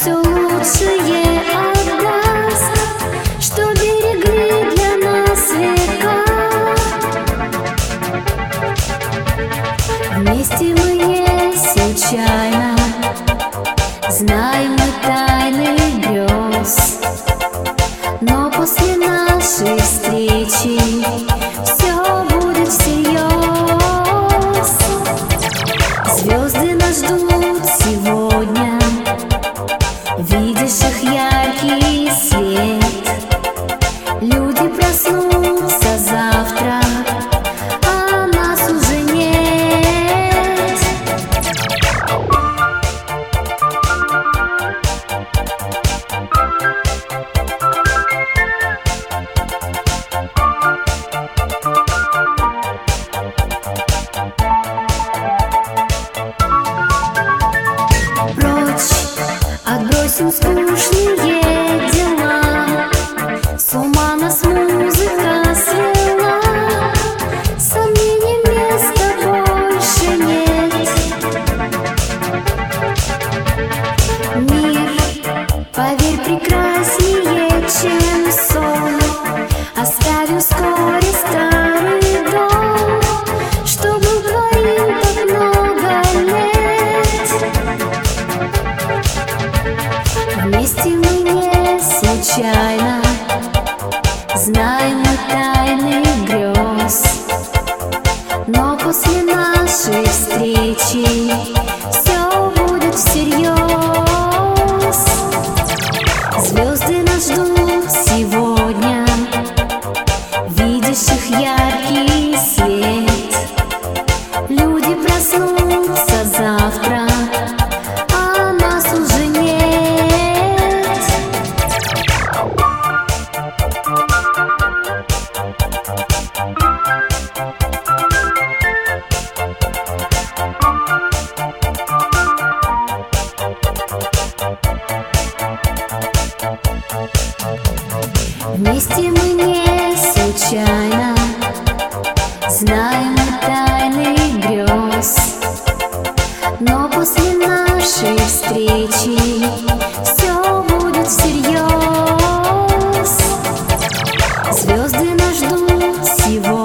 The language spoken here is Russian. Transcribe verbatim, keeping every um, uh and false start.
все лучшее отдаст, что берегли для нас века. Вместе мы не случайно, знаем мы тайны грез, но после нашей встречи все будет всерьез. Звезды нас ждут сегодня, видишь их яркий свет. Люди проснутся завтра, а нас уже нет. Отбросим скучные дела, с ума нас музыка свела. Сомнений места больше нет. Мир, поверь, прекраснее, чем сон. Оставим вскоре старый дом, что был твоим так много лет. Вместе мы не случайно, знаем мы тайны грез, но после нашей встречи все будет всерьез. Звезды нас ждут сегодня, видишь их яркий свет. Люди проснутся завтра, а нас уже нет. Вместе мы не случайно, знаем мы тайны грез, но после нашей встречи все будет всерьез. Звезды нас ждут сегодня.